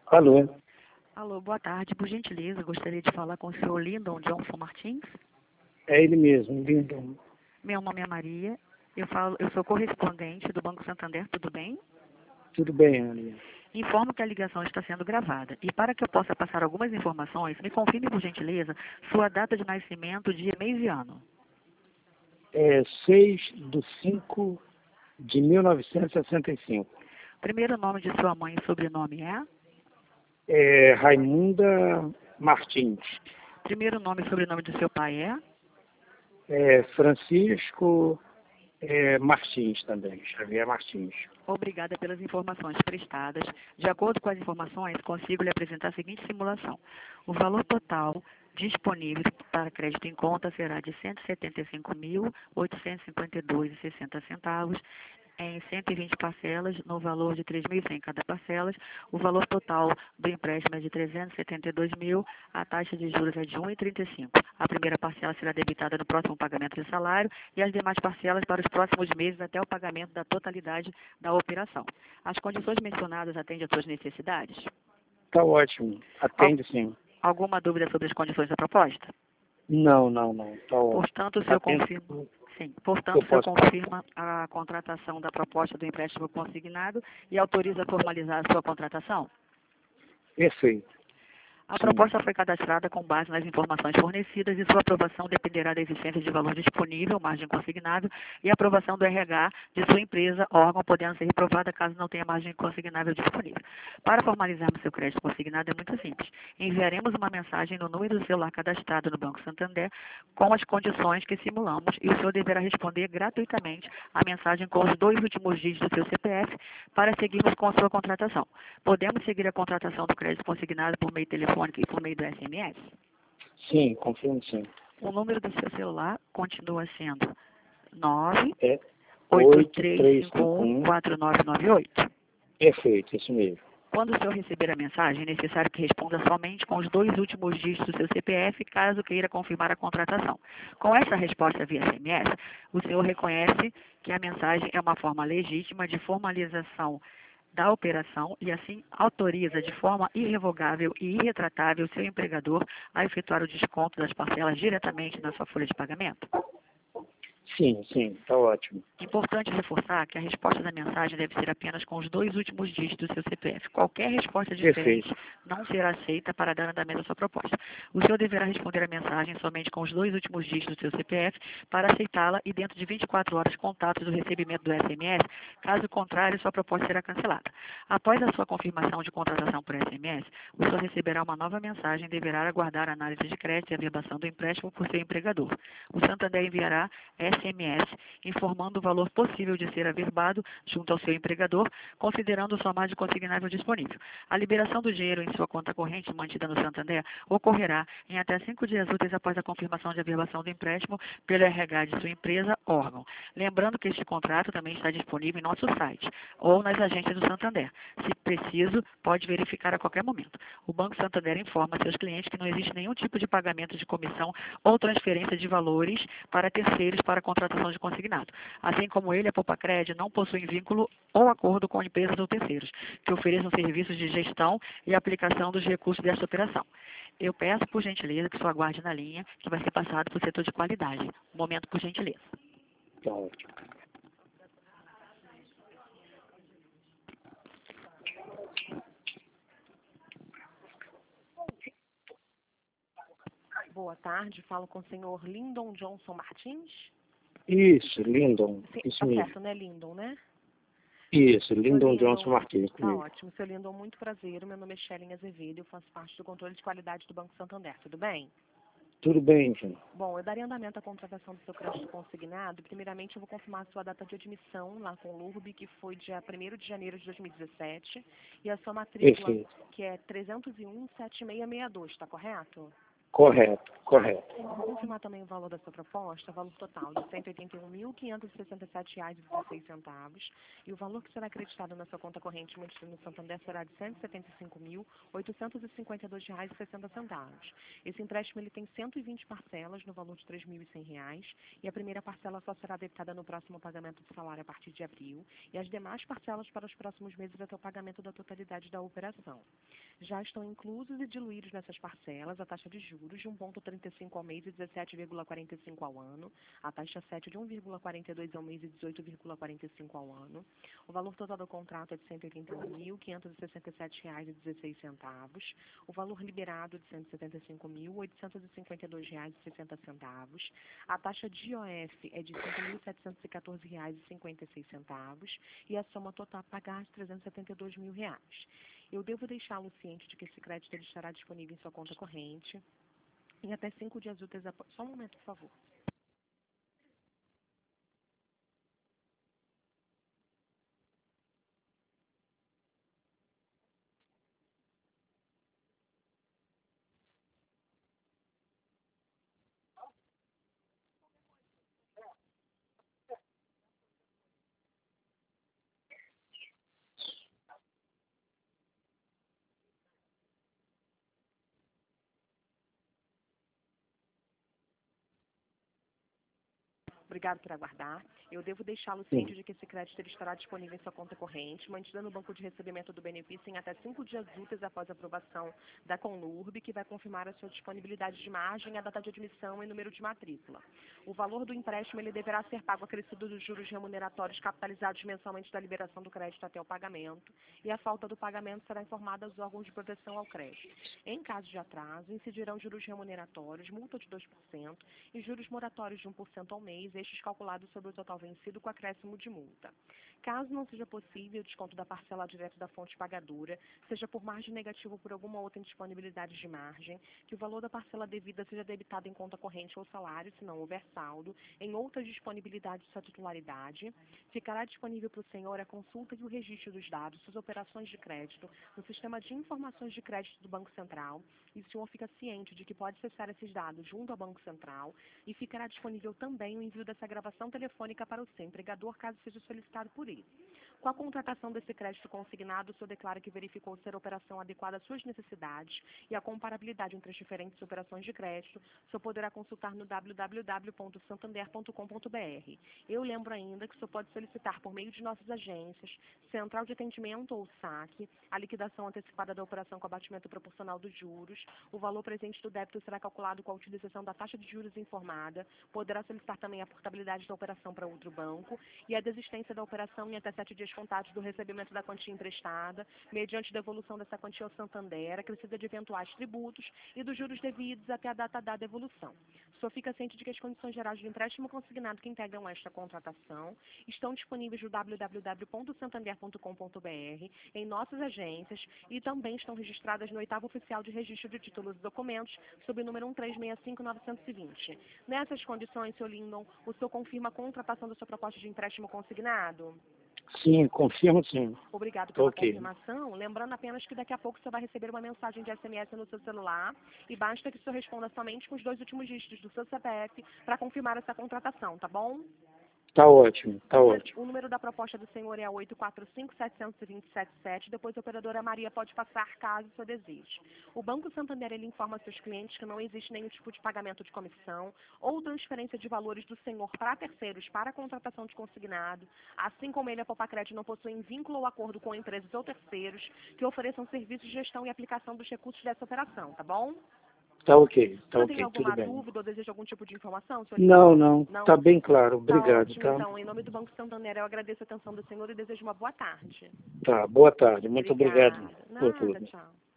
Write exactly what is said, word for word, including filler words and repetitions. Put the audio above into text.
Alô, Alô, boa tarde. Por gentileza, gostaria de falar com o senhor Lindon Johnson Martins. é ele mesmo, Lindon. Meu nome é Maria. Eu, falo, eu sou correspondente do Banco Santander, tudo bem? Tudo bem, Maria? Informo que a ligação está sendo gravada. E para que eu possa passar algumas informações, me confirme, por gentileza, sua data de nascimento, dia, mês e ano. É seis de cinco de mil novecentos e sessenta e cinco. Primeiro nome de sua mãe e sobrenome é? É Raimunda Martins. Primeiro nome e sobrenome de seu pai é? É Francisco é, Martins também, Xavier Martins. Obrigada pelas informações prestadas. De acordo com as informações, consigo lhe apresentar a seguinte simulação. O valor total disponível para crédito em conta será de cento e setenta e cinco mil, oitocentos e cinquenta e dois reais e sessenta centavos em cento e vinte parcelas, no valor de três mil e cem cada parcela. O valor total do empréstimo é de trezentos e setenta e dois mil, a taxa de juros é de um vírgula trinta e cinco. A primeira parcela será debitada no próximo pagamento de salário e as demais parcelas para os próximos meses até o pagamento da totalidade da operação. As condições mencionadas atendem às suas necessidades? Tá ótimo, atende sim. Alguma dúvida sobre as condições da proposta? Não, não, não, tá ótimo. Portanto, o senhor Atende confirma, tudo sim, que portanto, eu o senhor posso. confirma a contratação da proposta do empréstimo consignado e autoriza a formalizar a sua contratação? Perfeito, A sim. proposta foi cadastrada com base nas informações fornecidas e sua aprovação dependerá da existência de valor disponível, margem consignável, e aprovação do R H de sua empresa, órgão, podendo ser reprovada caso não tenha margem consignável disponível. Para formalizarmos seu crédito consignado é muito simples. Enviaremos uma mensagem no número do celular cadastrado no Banco Santander com as condições que simulamos e o senhor deverá responder gratuitamente a mensagem com os dois últimos dígitos do seu C P F para seguirmos com a sua contratação. Podemos seguir a contratação do crédito consignado por meio telefônico e por meio do S M S? Sim, confirmo sim. O número do seu celular continua sendo nove É oito oito três três cinco cinco um um. quatro nove nove oito. Perfeito, isso mesmo. Quando o senhor receber a mensagem, é necessário que responda somente com os dois últimos dígitos do seu C P F, caso queira confirmar a contratação. Com essa resposta via S M S, o senhor reconhece que a mensagem é uma forma legítima de formalização da operação e assim autoriza de forma irrevogável e irretratável o seu empregador a efetuar o desconto das parcelas diretamente na sua folha de pagamento? Sim, sim, tá ótimo. Importante reforçar que a resposta da mensagem deve ser apenas com os dois últimos dígitos do seu C P F. Qualquer resposta diferente Perfeito. não será aceita para dar andamento à sua proposta. O senhor deverá responder a mensagem somente com os dois últimos dígitos do seu C P F para aceitá-la e dentro de vinte e quatro horas contatos do recebimento do S M S. Caso contrário, sua proposta será cancelada. Após a sua confirmação de contratação por S M S, o senhor receberá uma nova mensagem e deverá aguardar a análise de crédito e a verbação do empréstimo por seu empregador. O Santander enviará S M S informando o valor possível de ser averbado junto ao seu empregador, considerando sua margem consignável disponível. A liberação do dinheiro em sua conta corrente mantida no Santander ocorrerá em até cinco dias úteis após a confirmação de averbação do empréstimo pelo R H de sua empresa, órgão. Lembrando que este contrato também está disponível em nosso site ou nas agências do Santander. Se preciso, pode verificar a qualquer momento. O Banco Santander informa seus clientes que não existe nenhum tipo de pagamento de comissão ou transferência de valores para terceiros para contratação de consignado. Assim como ele, a Poupa-Cred não possui vínculo ou acordo com empresas ou terceiros que ofereçam serviços de gestão e aplicação dos recursos desta operação. Eu peço, por gentileza, que o senhor aguarde na linha, que vai ser passado para o setor de qualidade. Um momento, por gentileza. Tá ótimo. Boa tarde, falo com o senhor Lindon Johnson Martins. Isso, Lindon, Sim, isso tá mesmo. certo, né, Lindon, né? Isso, Lindon Lindon, Johnson Martins. tá Comigo. ótimo. Seu Lindon, muito prazer. Meu nome é Shelly Azevedo e eu faço parte do controle de qualidade do Banco Santander. Tudo bem? Tudo bem, gente. Bom, eu daria andamento à contratação do seu crédito consignado. Primeiramente, eu vou confirmar a sua data de admissão lá com o L U R B, que foi dia primeiro de janeiro de dois mil e dezessete, e a sua matrícula, Perfeito. que é trezentos e um, setenta e seis sessenta e dois, está correto? Correto, correto. Vou confirmar também o valor da sua proposta, valor total de cento e oitenta e um mil, quinhentos e sessenta e sete reais e dezesseis centavos, e o valor que será acreditado na sua conta corrente multiplica no Santander será de cento e setenta e cinco mil, oitocentos e cinquenta e dois reais e sessenta centavos. Esse empréstimo ele tem cento e vinte parcelas no valor de três mil e cem reais, e a primeira parcela só será debitada no próximo pagamento do salário a partir de abril, e as demais parcelas para os próximos meses até o pagamento da totalidade da operação. Já estão inclusos e diluídos nessas parcelas a taxa de juros de um vírgula trinta e cinco ao mês e dezessete vírgula quarenta e cinco ao ano, a taxa sete de um vírgula quarenta e dois ao mês e dezoito vírgula quarenta e cinco ao ano. O valor total do contrato é de cento e oitenta e um mil, quinhentos e sessenta e sete reais e dezesseis centavos. O valor liberado de cento e setenta e cinco mil, oitocentos e cinquenta e dois reais e sessenta centavos. A taxa de I O F é de cinco mil setecentos e quatorze reais e cinquenta e seis centavos e a soma total a pagar de trezentos e setenta e dois mil reais. Eu devo deixá-lo ciente de que esse crédito ele estará disponível em sua conta corrente em até cinco dias úteis após. Só um momento, por favor. Obrigado por aguardar. Eu devo deixá-lo ciente de que esse crédito ele estará disponível em sua conta corrente, mantida no banco de recebimento do benefício em até cinco dias úteis após a aprovação da Conlurb, que vai confirmar a sua disponibilidade de margem, a data de admissão e número de matrícula. O valor do empréstimo ele deverá ser pago acrescido dos juros remuneratórios capitalizados mensalmente da liberação do crédito até o pagamento, e a falta do pagamento será informada aos órgãos de proteção ao crédito. Em caso de atraso, incidirão juros remuneratórios, multa de dois por cento e juros moratórios de um por cento ao mês, estes calculados sobre o total vencido com acréscimo de multa. Caso não seja possível o desconto da parcela direto da fonte pagadora, seja por margem negativa ou por alguma outra indisponibilidade de margem, que o valor da parcela devida seja debitado em conta corrente ou salário, se não houver saldo, em outra disponibilidade de sua titularidade, ficará disponível para o senhor a consulta e o registro dos dados, suas operações de crédito, no sistema de informações de crédito do Banco Central, e o senhor fica ciente de que pode acessar esses dados junto ao Banco Central, e ficará disponível também o envio dessa gravação telefônica para o seu empregador, caso seja solicitado por ele. Com a contratação desse crédito consignado, o senhor declara que verificou ser a operação adequada às suas necessidades e a comparabilidade entre as diferentes operações de crédito, o senhor poderá consultar no w w w ponto santander ponto com ponto b r. Eu lembro ainda que o senhor pode solicitar por meio de nossas agências, Central de Atendimento ou S A C, a liquidação antecipada da operação com abatimento proporcional dos juros. O valor presente do débito será calculado com a utilização da taxa de juros informada. Poderá solicitar também a portabilidade da operação para outro banco e a desistência da operação em até sete dias contados do recebimento da quantia emprestada, mediante devolução dessa quantia ao Santander, acrescida de eventuais tributos e dos juros devidos até a data da devolução. O senhor fica ciente de que as condições gerais do empréstimo consignado que integram esta contratação estão disponíveis no w w w ponto santander ponto com ponto b r, em nossas agências, e também estão registradas no oitavo oficial de registro de títulos e documentos, sob o número um três seis cinco nove dois zero. Nessas condições, senhor Lindon, o senhor confirma a contratação da sua proposta de empréstimo consignado? Sim, confirmo sim. Obrigado pela Ok. confirmação. Lembrando apenas que daqui a pouco você vai receber uma mensagem de S M S no seu celular e basta que o senhor responda somente com os dois últimos dígitos do seu C P F para confirmar essa contratação, tá bom? Tá ótimo, tá o, número, ótimo. o número da proposta do senhor é a oito quatro cinco, sete dois zero, sete sete. Depois a operadora Maria pode passar caso o senhor deseje. O Banco Santander ele informa seus clientes que não existe nenhum tipo de pagamento de comissão ou transferência de valores do senhor para terceiros para a contratação de consignado, assim como ele, a Popacred, não possuem vínculo ou acordo com empresas ou terceiros que ofereçam serviços de gestão e aplicação dos recursos dessa operação, tá bom? Tá ok, tá Você ok, tem alguma tudo bem. dúvida ou deseja algum tipo de informação, senhor? Não, não, Não? tá bem claro, Tá obrigado, ótimo, tá? então. Em nome do Banco Santander, eu agradeço a atenção do senhor e desejo uma boa tarde. Tá, boa tarde, muito obrigado Obrigada. por Nada, tudo. tchau.